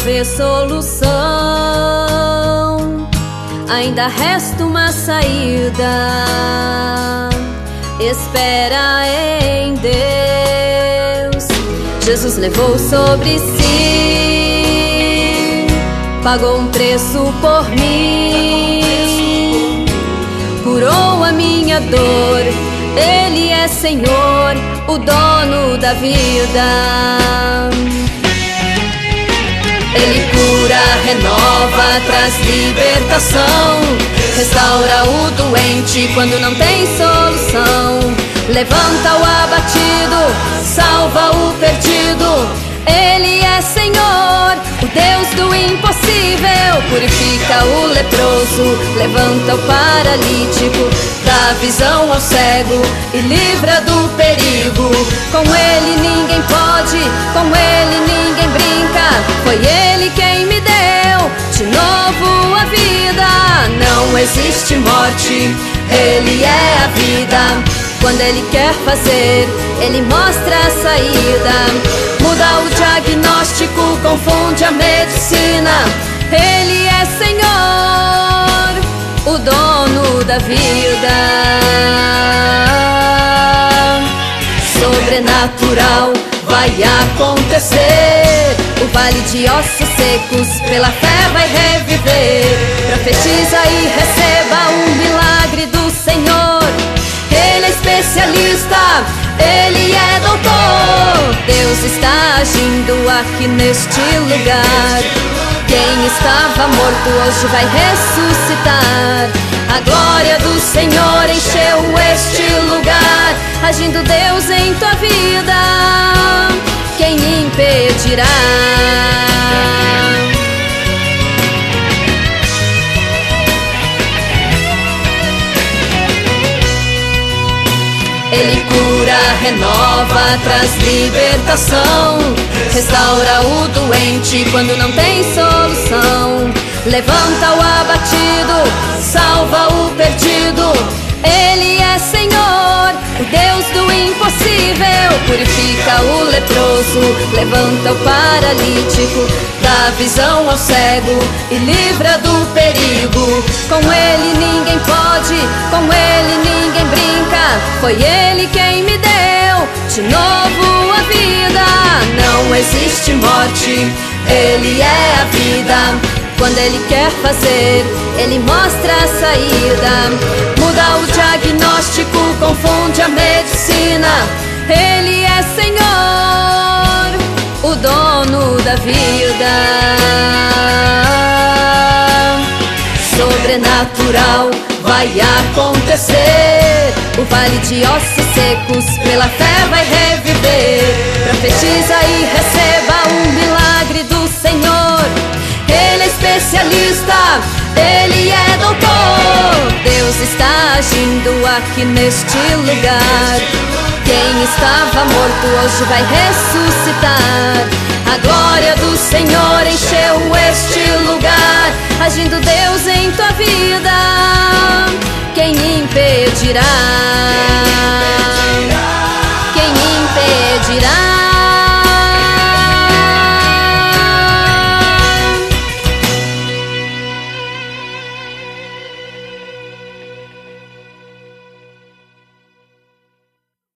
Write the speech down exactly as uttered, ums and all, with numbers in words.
vê solução, ainda resta uma saída. Espera em Deus. Jesus levou sobre si, pagou um preço por mim, curou a minha dor. Ele é Senhor, o dono da vida. Ele cura, renova, traz libertação, restaura o doente quando não tem solução, levanta o abatido, salva o perdido. Ele é Senhor, o Deus do impossível, purifica o leproso, levanta o paralítico, dá visão ao cego e livra do perigo. Com Ele ninguém pode, com Ele ninguém brinca. Foi Ele quem me deu de novo a vida. Não existe morte, Ele é a vida. Quando Ele quer fazer, Ele mostra a saída. Muda o diagnóstico, confunde a medicina. Ele é Senhor, o dono da vida. Sobrenatural vai acontecer. O vale de ossos secos pela fé vai reviver. Profetiza e receba um milagre do Senhor. Ele é especialista, Ele é doutor. Deus está agindo aqui neste lugar. Quem estava morto hoje vai ressuscitar. A glória do Senhor encheu este lugar. Agindo Deus em tua vida, quem impedirá? Ele cura, renova, traz libertação, restaura o doente quando não tem solução, levanta o abatido, salva o perdido. Ele é Senhor, o Deus do impossível, purifica o leproso, levanta o paralítico, dá visão ao cego e livra do perigo. Com Ele ninguém pode, com Ele ninguém brinca. Foi Ele quem me deu de novo a vida. Não existe morte, Ele é a vida. Quando Ele quer fazer, Ele mostra a saída. Muda o diagnóstico, confunde a medicina. Ele é Senhor, o dono da vida. Sobrenatural vai acontecer. O vale de ossos secos pela fé vai reviver. Profetiza e receba um milagre do Senhor. Ele é especialista, Ele é doutor. Deus está agindo aqui neste lugar. Quem estava morto hoje vai ressuscitar. A glória do Senhor encheu este lugar. Agindo Deus em tua vida,